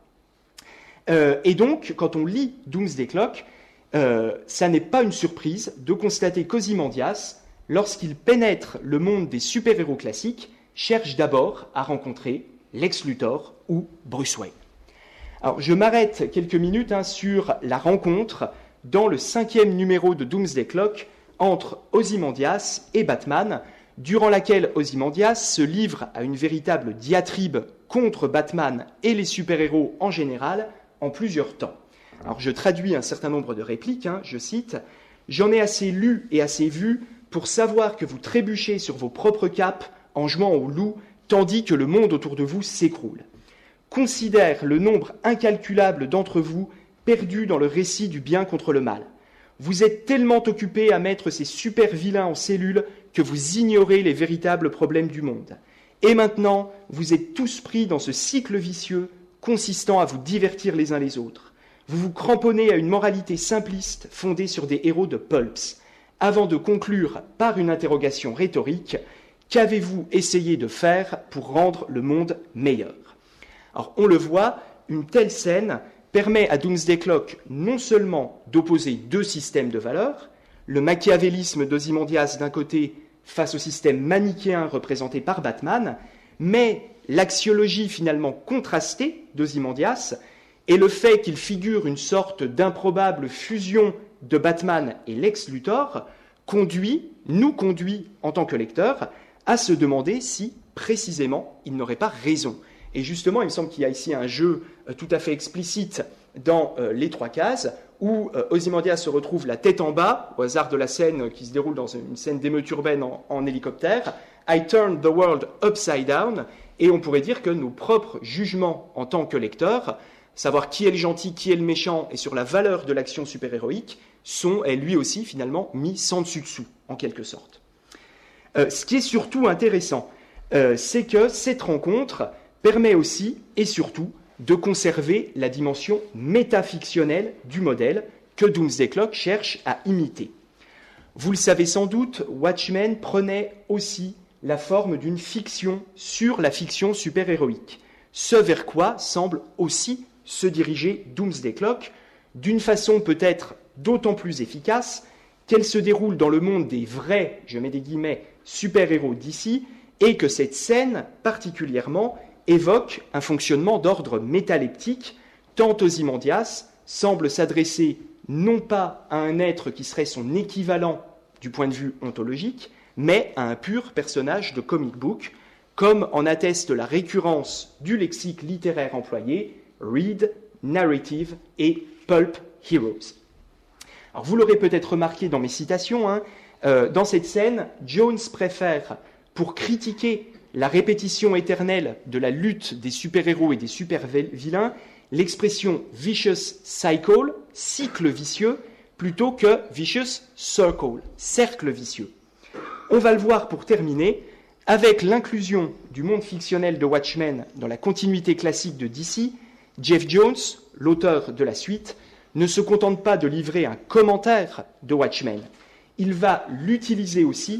Euh, et donc, quand on lit Doomsday Clock, Euh, ça n'est pas une surprise de constater qu'Ozymandias, lorsqu'il pénètre le monde des super-héros classiques, cherche d'abord à rencontrer Lex Luthor ou Bruce Wayne. Alors, je m'arrête quelques minutes hein, sur la rencontre dans le cinquième numéro de Doomsday Clock entre Ozymandias et Batman, durant laquelle Ozymandias se livre à une véritable diatribe contre Batman et les super-héros en général en plusieurs temps. Alors je traduis un certain nombre de répliques, hein, je cite « J'en ai assez lu et assez vu pour savoir que vous trébuchez sur vos propres capes en jouant au loup, tandis que le monde autour de vous s'écroule. Considère le nombre incalculable d'entre vous perdus dans le récit du bien contre le mal. Vous êtes tellement occupés à mettre ces super-vilains en cellule que vous ignorez les véritables problèmes du monde. Et maintenant, vous êtes tous pris dans ce cycle vicieux consistant à vous divertir les uns les autres. Vous vous cramponnez à une moralité simpliste fondée sur des héros de pulps, avant de conclure par une interrogation rhétorique « Qu'avez-vous essayé de faire pour rendre le monde meilleur ?» Alors, on le voit, une telle scène permet à Doomsday Clock non seulement d'opposer deux systèmes de valeurs, le machiavélisme d'Ozymandias d'un côté face au système manichéen représenté par Batman, mais l'axiologie finalement contrastée d'Ozymandias et le fait qu'il figure une sorte d'improbable fusion de Batman et Lex Luthor conduit, nous conduit en tant que lecteurs, à se demander si, précisément, il n'aurait pas raison. Et justement, il me semble qu'il y a ici un jeu euh, tout à fait explicite dans euh, les trois cases, où euh, Ozymandias se retrouve la tête en bas, au hasard de la scène qui se déroule dans une scène d'émeute urbaine en, en hélicoptère, « I turn the world upside down », et on pourrait dire que nos propres jugements en tant que lecteurs, savoir qui est le gentil, qui est le méchant, et sur la valeur de l'action super-héroïque, sont, et lui aussi, finalement, mis sans dessus-dessous, en quelque sorte. Euh, ce qui est surtout intéressant, euh, c'est que cette rencontre permet aussi, et surtout, de conserver la dimension métafictionnelle du modèle que Doomsday Clock cherche à imiter. Vous le savez sans doute, Watchmen prenait aussi la forme d'une fiction sur la fiction super-héroïque, ce vers quoi semble aussi se diriger Doomsday Clock, d'une façon peut-être d'autant plus efficace qu'elle se déroule dans le monde des vrais, je mets des guillemets, super-héros D C, et que cette scène, particulièrement, évoque un fonctionnement d'ordre métaleptique, tant Ozymandias semble s'adresser non pas à un être qui serait son équivalent du point de vue ontologique, mais à un pur personnage de comic book, comme en atteste la récurrence du lexique littéraire employé, read, narrative et pulp heroes. Alors vous l'aurez peut-être remarqué dans mes citations, hein, euh, dans cette scène, Jones préfère, pour critiquer la répétition éternelle de la lutte des super-héros et des super-vilains, l'expression « vicious cycle », cycle vicieux, plutôt que « vicious circle », cercle vicieux. On va le voir pour terminer, avec l'inclusion du monde fictionnel de Watchmen dans la continuité classique de D C, Jeff Jones, l'auteur de la suite, ne se contente pas de livrer un commentaire de Watchmen. Il va l'utiliser aussi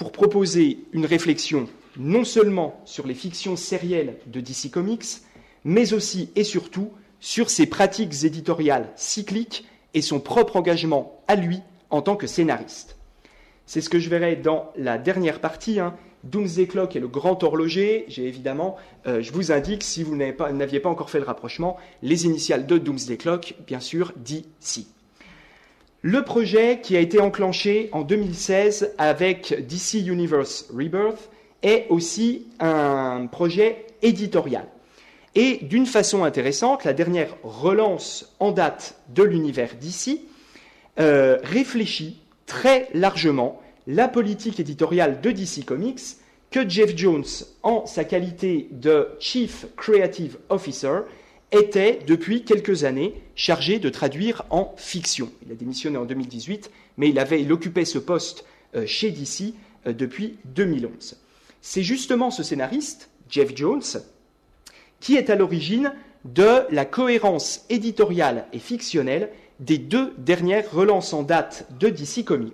pour proposer une réflexion non seulement sur les fictions sérielles de D C Comics, mais aussi et surtout sur ses pratiques éditoriales cycliques et son propre engagement à lui en tant que scénariste. C'est ce que je verrai dans la dernière partie, hein. Doomsday Clock et le grand horloger. J'ai évidemment, euh, je vous indique, si vous n'avez pas, n'aviez pas encore fait le rapprochement, les initiales de Doomsday Clock, bien sûr, D C. Le projet qui a été enclenché en deux mille seize avec D C Universe Rebirth est aussi un projet éditorial. Et d'une façon intéressante, la dernière relance en date de l'univers D C euh, réfléchit très largement la politique éditoriale de D C Comics que Geoff Johns, en sa qualité de Chief Creative Officer, était depuis quelques années chargé de traduire en fiction. Il a démissionné en deux mille dix-huit, mais il, avait, il occupait ce poste euh, chez D C euh, depuis deux mille onze. C'est justement ce scénariste, Geoff Johns, qui est à l'origine de la cohérence éditoriale et fictionnelle des deux dernières relances en date de D C Comics.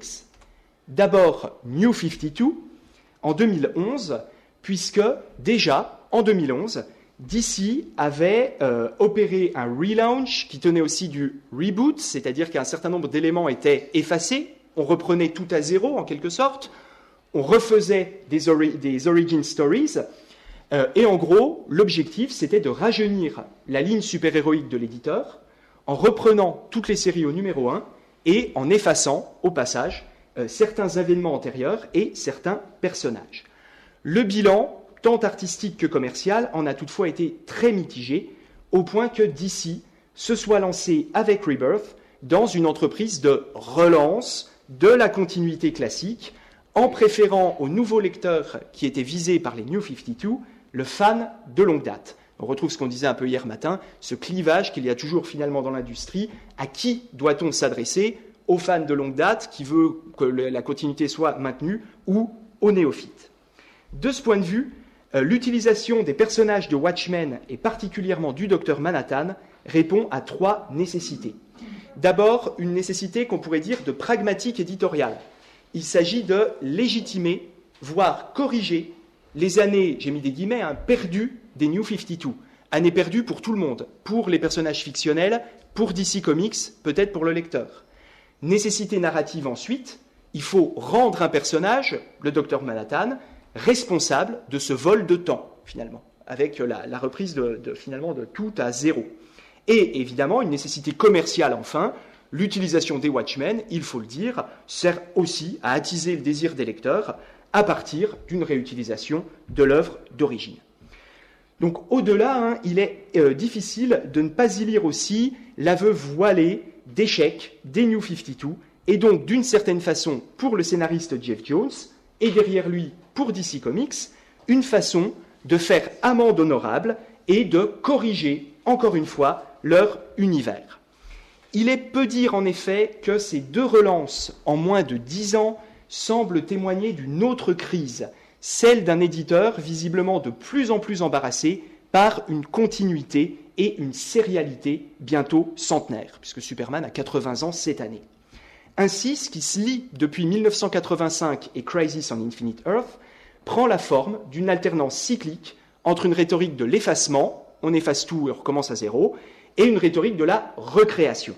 D'abord New cinquante-deux en deux mille onze, puisque déjà en deux mille onze, D C avait euh, opéré un relaunch qui tenait aussi du reboot, c'est-à-dire qu'un certain nombre d'éléments étaient effacés, on reprenait tout à zéro en quelque sorte, on refaisait des, ori- des origin stories, euh, et en gros, l'objectif c'était de rajeunir la ligne super-héroïque de l'éditeur en reprenant toutes les séries au numéro un et en effaçant au passage euh, certains événements antérieurs et certains personnages. Le bilan, tant artistique que commercial, en a toutefois été très mitigé, au point que D C se soit lancé avec Rebirth dans une entreprise de relance de la continuité classique, en préférant aux nouveaux lecteurs qui étaient visés par les New cinquante-deux, le fan de longue date. On retrouve ce qu'on disait un peu hier matin, ce clivage qu'il y a toujours finalement dans l'industrie. À qui doit-on s'adresser ? Aux fans de longue date qui veut que la continuité soit maintenue ou aux néophytes. De ce point de vue, euh, l'utilisation des personnages de Watchmen et particulièrement du docteur Manhattan répond à trois nécessités. D'abord, une nécessité qu'on pourrait dire de pragmatique éditoriale. Il s'agit de légitimer, voire corriger, les années, j'ai mis des guillemets, hein, perdues des New cinquante-deux. Années perdues pour tout le monde, pour les personnages fictionnels, pour D C Comics, peut-être pour le lecteur. Nécessité narrative ensuite, il faut rendre un personnage, le docteur Manhattan, responsable de ce vol de temps, finalement, avec la, la reprise de, de, finalement, de tout à zéro. Et évidemment, une nécessité commerciale enfin, l'utilisation des Watchmen, il faut le dire, sert aussi à attiser le désir des lecteurs à partir d'une réutilisation de l'œuvre d'origine. Donc au-delà, hein, il est euh, difficile de ne pas y lire aussi l'aveu voilé d'échec des New cinquante-deux, et donc d'une certaine façon pour le scénariste Geoff Johns, et derrière lui pour D C Comics, une façon de faire amende honorable et de corriger, encore une fois, leur univers. Il est peu dire en effet que ces deux relances en moins de dix ans semblent témoigner d'une autre crise, celle d'un éditeur visiblement de plus en plus embarrassé par une continuité et une sérialité bientôt centenaire, puisque Superman a quatre-vingts ans cette année. Ainsi, ce qui se lit depuis mille neuf cent quatre-vingt-cinq et Crisis on Infinite Earth prend la forme d'une alternance cyclique entre une rhétorique de l'effacement, on efface tout et on recommence à zéro, et une rhétorique de la recréation.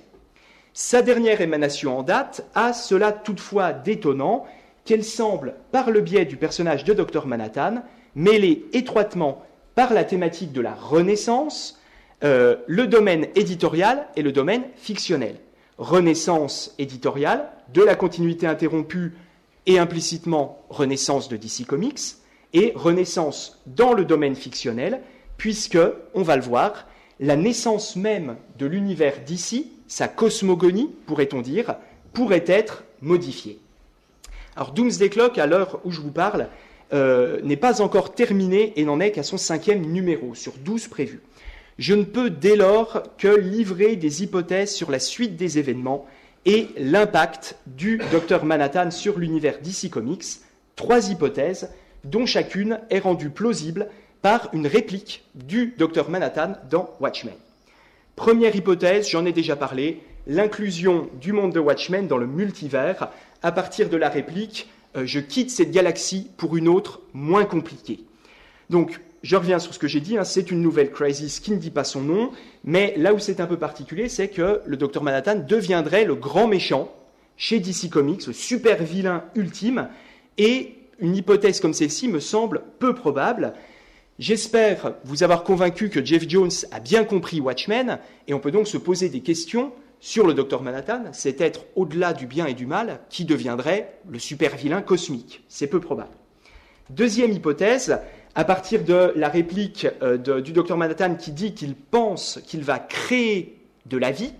Sa dernière émanation en date a cela toutefois d'étonnant qu'elle semble, par le biais du personnage de docteur Manhattan, mêler étroitement par la thématique de la Renaissance, euh, le domaine éditorial et le domaine fictionnel. Renaissance éditoriale, de la continuité interrompue et implicitement renaissance de D C Comics, et renaissance dans le domaine fictionnel, puisque, on va le voir, la naissance même de l'univers D C, sa cosmogonie, pourrait-on dire, pourrait être modifiée. Alors Doomsday Clock, à l'heure où je vous parle, euh, n'est pas encore terminé et n'en est qu'à son cinquième numéro, sur douze prévus. Je ne peux dès lors que livrer des hypothèses sur la suite des événements et l'impact du docteur Manhattan sur l'univers D C Comics, trois hypothèses dont chacune est rendue plausible par une réplique du docteur Manhattan dans Watchmen. Première hypothèse, j'en ai déjà parlé, l'inclusion du monde de Watchmen dans le multivers à partir de la réplique euh, je quitte cette galaxie pour une autre moins compliquée. Donc, je reviens sur ce que j'ai dit, hein, c'est une nouvelle Crisis qui ne dit pas son nom, mais là où c'est un peu particulier, c'est que le Docteur Manhattan deviendrait le grand méchant chez D C Comics, le super vilain ultime, et une hypothèse comme celle-ci me semble peu probable. J'espère vous avoir convaincu que Geoff Johns a bien compris Watchmen, et on peut donc se poser des questions sur le Docteur Manhattan, cet être au-delà du bien et du mal, qui deviendrait le super vilain cosmique. C'est peu probable. Deuxième hypothèse, à partir de la réplique euh, de, du Docteur Manhattan qui dit qu'il pense qu'il va créer de la vie,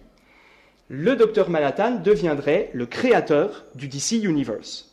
le Docteur Manhattan deviendrait le créateur du D C Universe.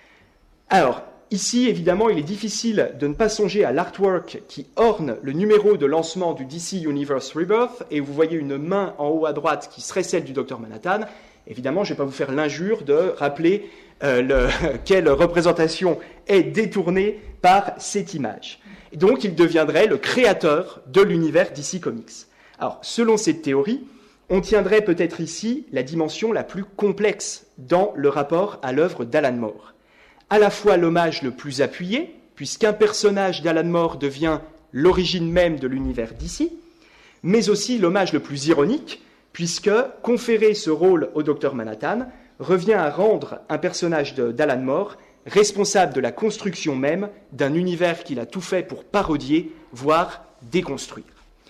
Alors, ici, évidemment, il est difficile de ne pas songer à l'artwork qui orne le numéro de lancement du D C Universe Rebirth, et vous voyez une main en haut à droite qui serait celle du Docteur Manhattan. Évidemment, je ne vais pas vous faire l'injure de rappeler euh, le, quelle représentation est détournée par cette image. Et donc, il deviendrait le créateur de l'univers D C Comics. Alors, selon cette théorie, on tiendrait peut-être ici la dimension la plus complexe dans le rapport à l'œuvre d'Alan Moore. À la fois l'hommage le plus appuyé, puisqu'un personnage d'Alan Moore devient l'origine même de l'univers D C, mais aussi l'hommage le plus ironique, puisque conférer ce rôle au Docteur Manhattan revient à rendre un personnage d'Alan Moore responsable de la construction même d'un univers qu'il a tout fait pour parodier, voire déconstruire.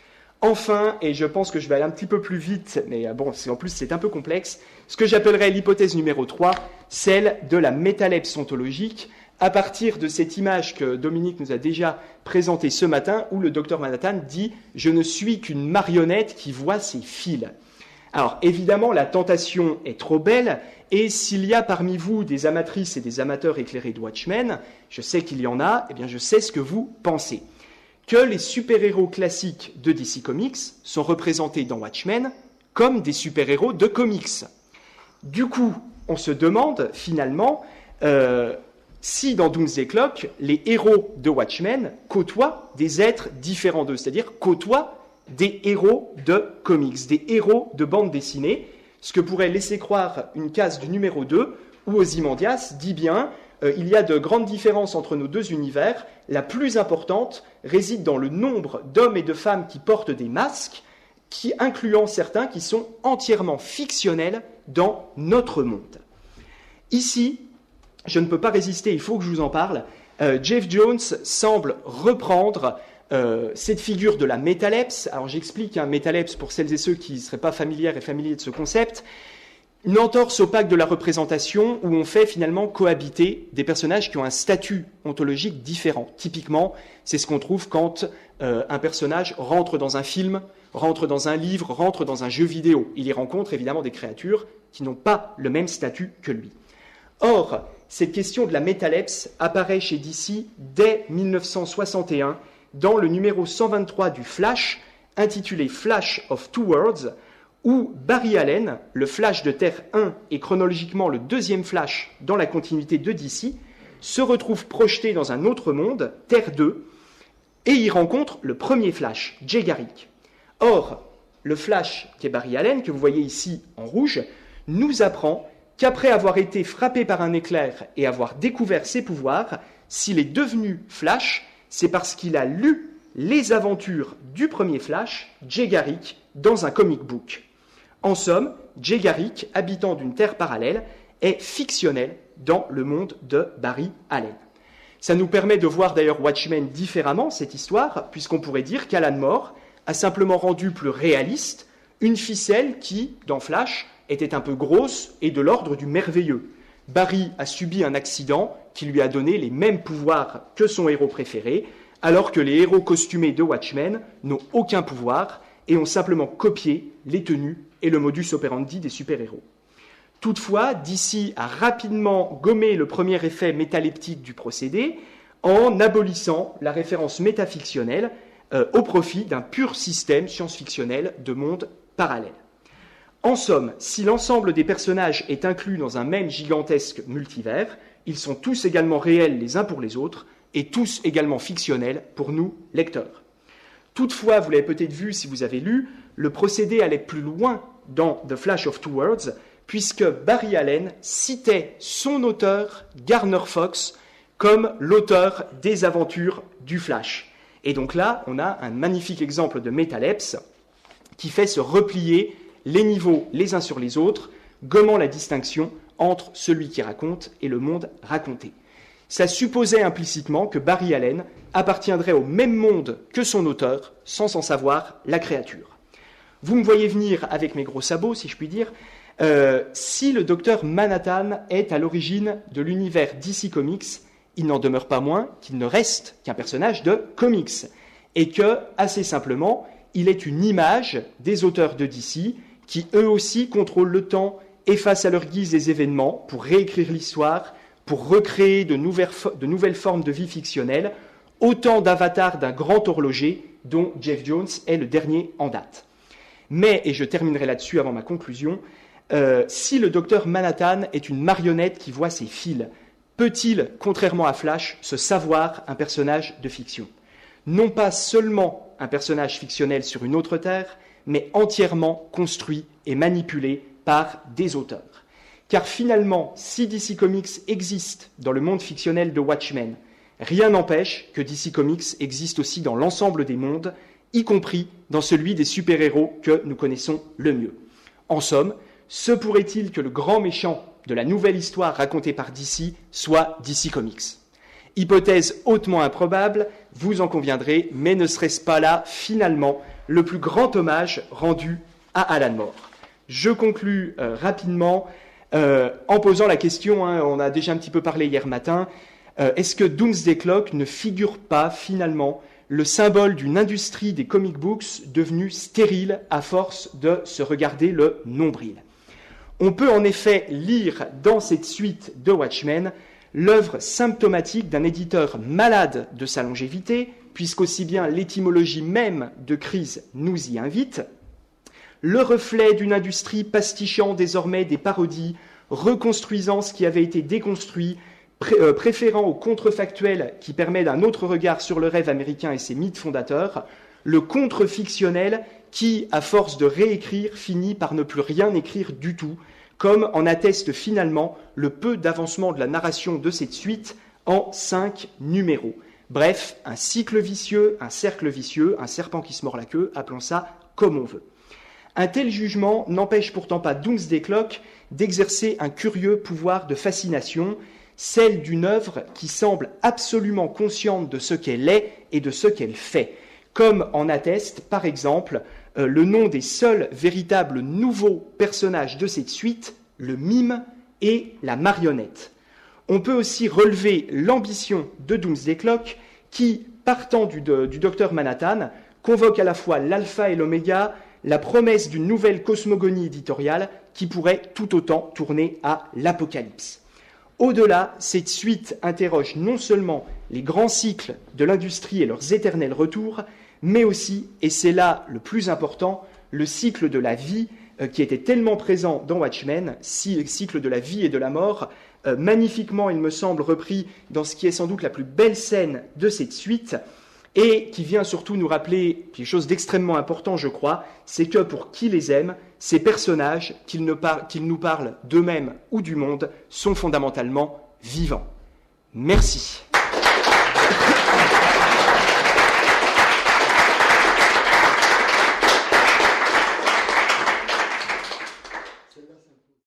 Enfin, et je pense que je vais aller un petit peu plus vite, mais bon, en plus c'est un peu complexe, ce que j'appellerais l'hypothèse numéro trois, celle de la métalepse ontologique, à partir de cette image que Dominique nous a déjà présentée ce matin, où le Docteur Manhattan dit « Je ne suis qu'une marionnette qui voit ses fils ». Alors, évidemment, la tentation est trop belle, et s'il y a parmi vous des amatrices et des amateurs éclairés de Watchmen, je sais qu'il y en a, eh bien je sais ce que vous pensez. Que les super-héros classiques de D C Comics sont représentés dans Watchmen comme des super-héros de comics. Du coup, on se demande, finalement, euh, si dans Doomsday Clock, les héros de Watchmen côtoient des êtres différents d'eux, c'est-à-dire côtoient des héros de comics, des héros de bande dessinée, ce que pourrait laisser croire une case du numéro deux, où Ozymandias dit bien euh, il y a de grandes différences entre nos deux univers, la plus importante réside dans le nombre d'hommes et de femmes qui portent des masques, qui, incluant certains qui sont entièrement fictionnels dans notre monde. Ici, je ne peux pas résister, il faut que je vous en parle, euh, Geoff Johns semble reprendre euh, cette figure de la métalepse. Alors j'explique, hein, métalepse pour celles et ceux qui ne seraient pas familières et familiers de ce concept. Une entorse opaque de la représentation où on fait finalement cohabiter des personnages qui ont un statut ontologique différent. Typiquement, c'est ce qu'on trouve quand euh, un personnage rentre dans un film, rentre dans un livre, rentre dans un jeu vidéo. Il y rencontre évidemment des créatures qui n'ont pas le même statut que lui. Or, cette question de la métalepse apparaît chez D C dès mille neuf cent soixante et un dans le numéro cent vingt-trois du Flash, intitulé Flash of Two Worlds, où Barry Allen, le Flash de Terre un et chronologiquement le deuxième Flash dans la continuité de D C, se retrouve projeté dans un autre monde, Terre deux, et y rencontre le premier Flash, Jay Garrick. Or, le Flash, qui est Barry Allen, que vous voyez ici en rouge, nous apprend qu'après avoir été frappé par un éclair et avoir découvert ses pouvoirs, s'il est devenu Flash, c'est parce qu'il a lu les aventures du premier Flash, Jay Garrick, dans un comic book. En somme, Jay Garrick, habitant d'une terre parallèle, est fictionnel dans le monde de Barry Allen. Ça nous permet de voir d'ailleurs Watchmen différemment, cette histoire, puisqu'on pourrait dire qu'Alan Moore a simplement rendu plus réaliste une ficelle qui, dans Flash, était un peu grosse et de l'ordre du merveilleux. Barry a subi un accident qui lui a donné les mêmes pouvoirs que son héros préféré, alors que les héros costumés de Watchmen n'ont aucun pouvoir et ont simplement copié les tenues et le modus operandi des super-héros. Toutefois, D C a rapidement gommé le premier effet métaleptique du procédé en abolissant la référence métafictionnelle euh, au profit d'un pur système science-fictionnel de monde parallèle. En somme, si l'ensemble des personnages est inclus dans un même gigantesque multivers, ils sont tous également réels les uns pour les autres et tous également fictionnels pour nous, lecteurs. Toutefois, vous l'avez peut-être vu si vous avez lu, le procédé allait plus loin dans The Flash of Two Worlds, puisque Barry Allen citait son auteur, Gardner Fox, comme l'auteur des aventures du Flash. Et donc là, on a un magnifique exemple de métalepse qui fait se replier les niveaux les uns sur les autres, gommant la distinction entre celui qui raconte et le monde raconté. Ça supposait implicitement que Barry Allen appartiendrait au même monde que son auteur, sans en savoir la créature. Vous me voyez venir avec mes gros sabots, si je puis dire. Euh, si le docteur Manhattan est à l'origine de l'univers D C Comics, il n'en demeure pas moins qu'il ne reste qu'un personnage de comics, et que, assez simplement, il est une image des auteurs de D C qui, eux aussi, contrôlent le temps, effacent à leur guise les événements pour réécrire l'histoire, pour recréer de nouvelles, de nouvelles formes de vie fictionnelle, autant d'avatars d'un grand horloger dont Geoff Jones est le dernier en date. Mais, et je terminerai là-dessus avant ma conclusion, euh, si le docteur Manhattan est une marionnette qui voit ses fils, peut-il, contrairement à Flash, se savoir un personnage de fiction ? Non pas seulement un personnage fictionnel sur une autre terre, mais entièrement construit et manipulé par des auteurs. Car finalement, si D C Comics existe dans le monde fictionnel de Watchmen, rien n'empêche que D C Comics existe aussi dans l'ensemble des mondes, y compris dans celui des super-héros que nous connaissons le mieux. En somme, se pourrait-il que le grand méchant de la nouvelle histoire racontée par D C soit D C Comics ? Hypothèse hautement improbable, vous en conviendrez, mais ne serait-ce pas là, finalement, le plus grand hommage rendu à Alan Moore ? Je conclus euh, rapidement euh, en posant la question, hein, on a déjà un petit peu parlé hier matin, euh, est-ce que Doomsday Clock ne figure pas, finalement, le symbole d'une industrie des comic books devenue stérile à force de se regarder le nombril ? On peut en effet lire dans cette suite de Watchmen l'œuvre symptomatique d'un éditeur malade de sa longévité, puisqu'aussi bien l'étymologie même de crise nous y invite, le reflet d'une industrie pastichant désormais des parodies, reconstruisant ce qui avait été déconstruit, pré- euh, préférant au contrefactuel qui permet d'un autre regard sur le rêve américain et ses mythes fondateurs, le contre-fictionnel qui, à force de réécrire, finit par ne plus rien écrire du tout, comme en atteste finalement le peu d'avancement de la narration de cette suite en cinq numéros. Bref, un cycle vicieux, un cercle vicieux, un serpent qui se mord la queue, appelons ça comme on veut. Un tel jugement n'empêche pourtant pas Doomsday Clock d'exercer un curieux pouvoir de fascination, celle d'une œuvre qui semble absolument consciente de ce qu'elle est et de ce qu'elle fait, comme en atteste, par exemple, euh, le nom des seuls véritables nouveaux personnages de cette suite, le mime et la marionnette. On peut aussi relever l'ambition de Doomsday Clock qui, partant du, de, du docteur Manhattan, convoque à la fois l'alpha et l'oméga, la promesse d'une nouvelle cosmogonie éditoriale qui pourrait tout autant tourner à l'apocalypse. Au-delà, cette suite interroge non seulement les grands cycles de l'industrie et leurs éternels retours, mais aussi, et c'est là le plus important, le cycle de la vie euh, qui était tellement présent dans Watchmen, cycle de la vie et de la mort, euh, magnifiquement, il me semble, repris dans ce qui est sans doute la plus belle scène de cette suite, et qui vient surtout nous rappeler quelque chose d'extrêmement important, je crois, c'est que pour qui les aime, ces personnages, qu'ils, ne par- qu'ils nous parlent d'eux-mêmes ou du monde, sont fondamentalement vivants. Merci.